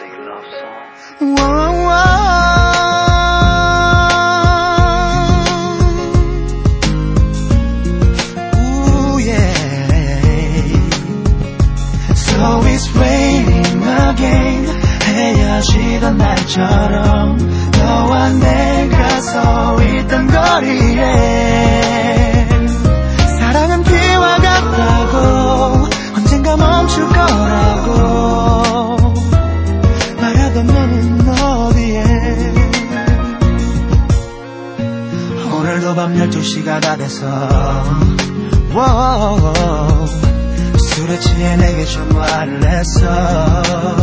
Ooh, yeah. So it's raining again. 헤어지던 날처럼 너와 내가 서 있던 거리에 사랑은 비와 같다고 언젠가 멈출 거라고 말하던 너는 어디에. 오늘도 밤 12시가 다 돼서 술에 취해 내게 전화를 했어.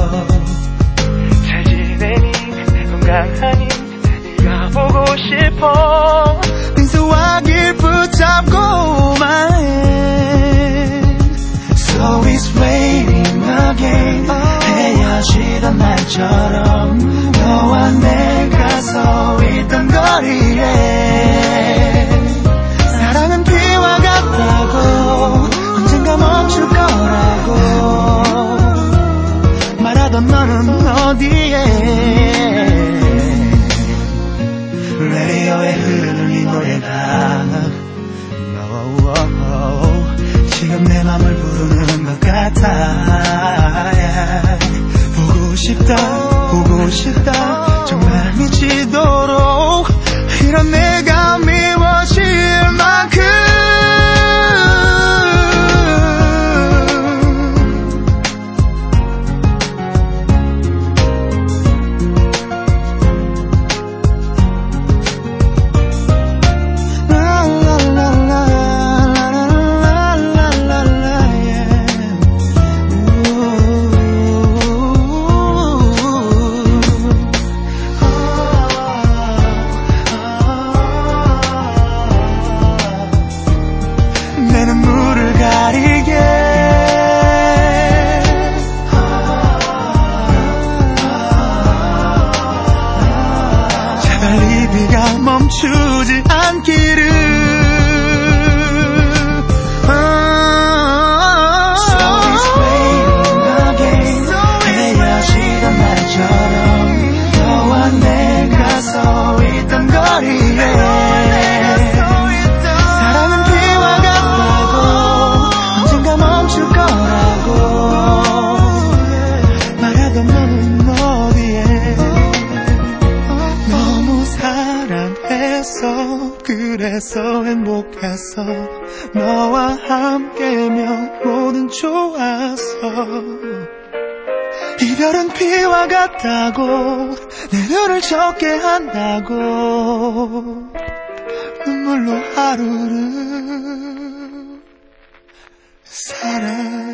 잘 지내니 건강하니 네가 보고 싶어. 빈소화기를 붙잡고 my hand. So it's raining again. 헤어지던 날처럼 너와 내가 서 있던 거리에 사랑은 비와 같다고 언젠가 멈출 거라고 말하던 너는 어디에. 라디오에 흐르는 이 노래가 지금 내 맘을 부르는 것 같아. 보고 싶다 보고 싶다 정말 미치도록 이런 내가 미워질 만큼. 내 눈물을 가리게 제발 이 비가 멈추지 않기를. So it's raining again. 헤어지던 날처럼 너와 내가 서 있던 거리에 그래서 행복했어. 너와 함께면 모든 좋았어. 이별은 비와 같다고 내 눈을 젖게 한다고 눈물로 하루를 살아.